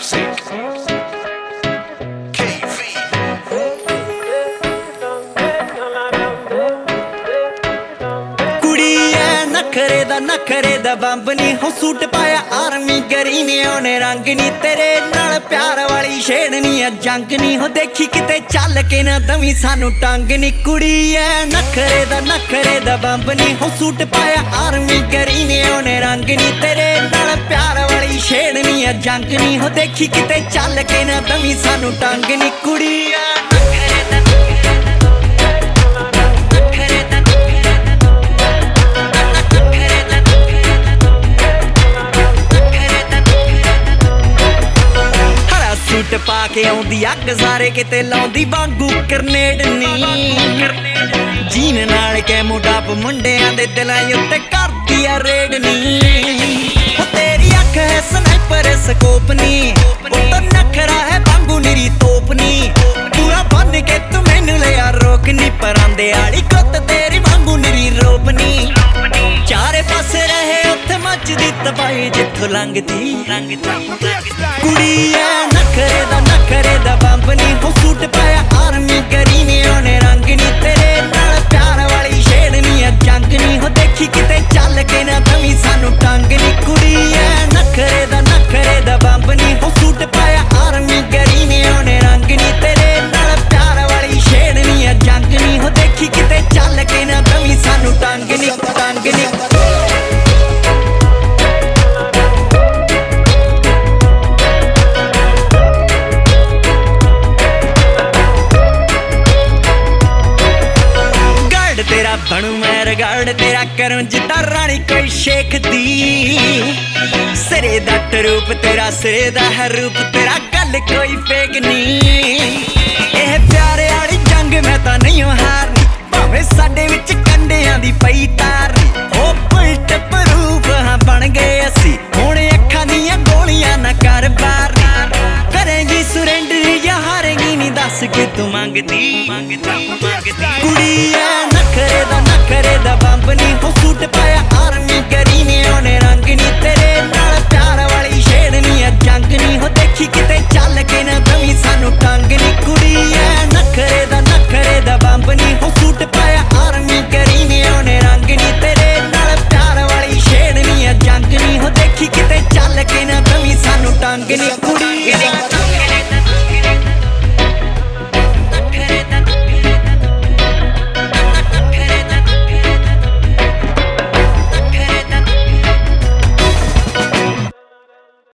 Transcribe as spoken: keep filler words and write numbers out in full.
music. K V. कुड़ी है नखरे दा नखरे दा बंब नी हो सूट पाया आर्मी करी ने ओने रंग नी तेरे नाल प्यार वाली छेड़ नी है जंग नी हो देखी किते चल के ना दवी सानू टंग नी कुड़ी है नखरे दा नखरे दा बंब नी हो सूट पाया आर्मी करी ने ओने रंग नी तेरे नाल प्यार वाली छेड़ नी है जंग नी हो देखी किते चल के ना दवी सानू टंग नी कुड़ी है नखरे दा सूट पाके आउंदी अग सारे किते लाउंदी वांगू ग्रनेड नी जीन नाल कैमो डाप मुंडियां दे दिलां उत्ते करदी आ रेड नी ओ तेरी अख है स्नाइपर स्कोप नी ओ तो नखरा है वांगू निरी तोप नी पूरा बन के तू मैनू लिया रोक नी परांदे आली गुत्त तेरी वांगू निरी रोप नी चारे पासे रहे उत्थे मचदी तबाही जिथों लंघदी कुड़ी है नखरे दा नखरे दा बंब नी हो सूट पाया आर्मी करी ने ओने रंग नी तेरे नाल प्यार वाली छेड़ नी है जंग नी हो देखी किते चल के ना दवी सानू टंग नी कुड़ी है नखरे दा नखरे दा बंब नी हो सूट पाया आर्मी करी ने ओने रंग नी तेरे नाल प्यार वाली छेड़ नी है जंग नी हो देखी किते चल के ना दवी सानू टंग नी टंग नी तेरा बनू मैं रगाड़ तेरा करूं जिदा रानी कोई शेख दी सिरे दा रूप तेरा सिरे दा है रूप तेरा गल कोई फेक नी एह प्यारे वाली जंग मैं तां नहीं हारनी भावें साडे विच कंडियां दी पई तारनी ओ बुलट प्रूफ हां बन गए असी हुण अखां दियां गोलियां ना कर बारनी करेंगी सुरेंडर या हारेंगी नी दस के तू मंगदी कुड़ी है नखरे दा नखरे दा बंब नी हो सूट पाया आर्मी करी ने ओने रंग नी तेरे नाल प्यार वाली छेड़ नी है जंग नी हो देखी किते चल के ना दवी सानू टंग नी कुड़ी है नखरे दा नखरे दा बंब नी हो सूट पाया आर्मी करी ने ओने रंग नी तेरे नाल प्यार वाली छेड़ नी है जंग नी हो देखी किते चल के ना दवी सानू टंग नी